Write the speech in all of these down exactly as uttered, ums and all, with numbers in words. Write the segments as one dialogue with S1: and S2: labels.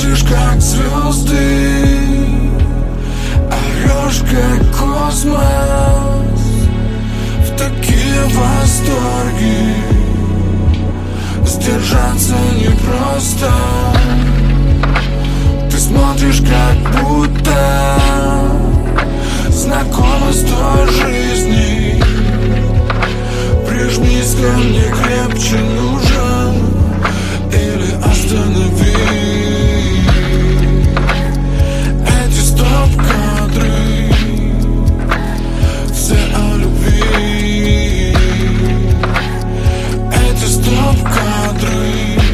S1: смотришь, как звезды, орешь, как космос. В такие восторги сдержаться непросто. Ты смотришь, как будто знакома с той жизни. Прижмись ко мне крепче, нужен или останови эти стоп-кадры, все о любви. Эти стоп-кадры,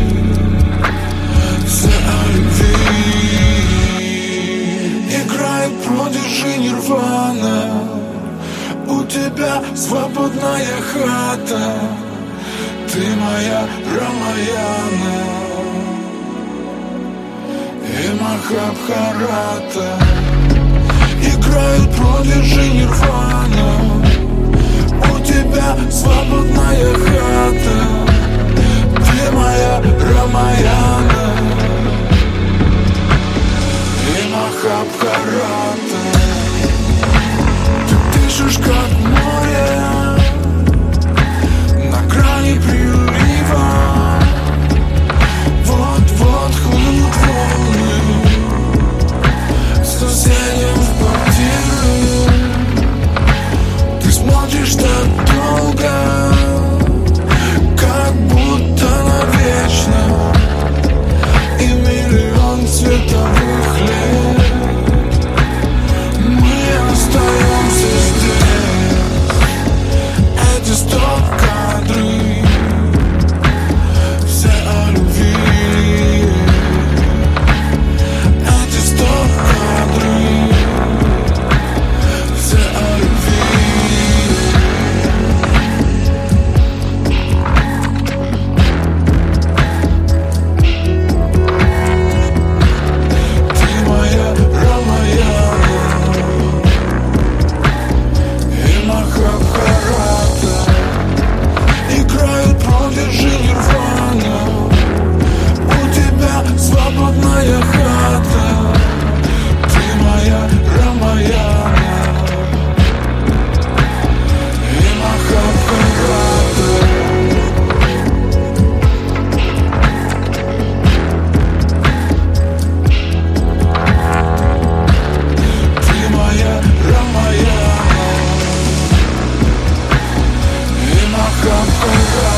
S1: все о любви. Играет продержи Нирвана, у тебя свободная хата. Ты моя Рамаяна и Махабхарата. Играют продержи Нирвана, у тебя свободная хата. Ты моя Рамаяна и Махабхарата. Ты дышишь как море на грани прилива. Вот-вот хлынут волны с соседям в квартиры. Ты смотришь так долго, как будто навечно, и миллион световых лет мы остаемся здесь. Эти стоп-кадры, все о любви. Эти стоп-кадры, все о любви. Ты моя Рамаяна и Махабхарата. Играют продержи Нирвана, у тебя свободная хата. Ты моя Рамаяна и Махабхарата. Ты моя Рамаяна и Махабхарата.